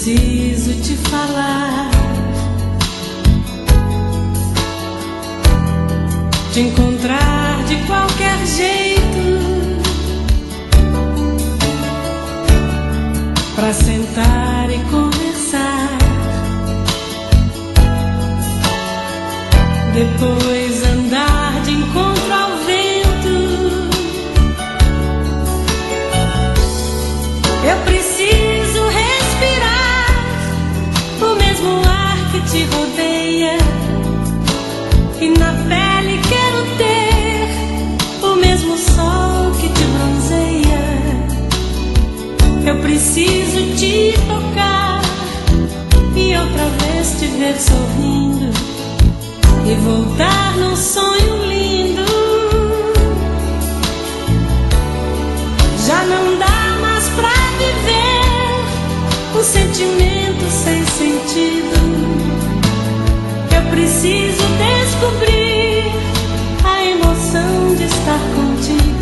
preciso te falar, te encontrar de qualquer jeito, pra sentar e conversar, depois andar de encontro ao vento. Eu preciso respirar o mesmo ar que te rodeia, e na pele quero ter o mesmo sol que te bronzeia. Eu preciso te tocar e outra vez te ver sorrindo e voltar num sonho lindo. Já não dá mais pra viver um sentimento sem sentido. Eu preciso descobrir a emoção de estar contigo.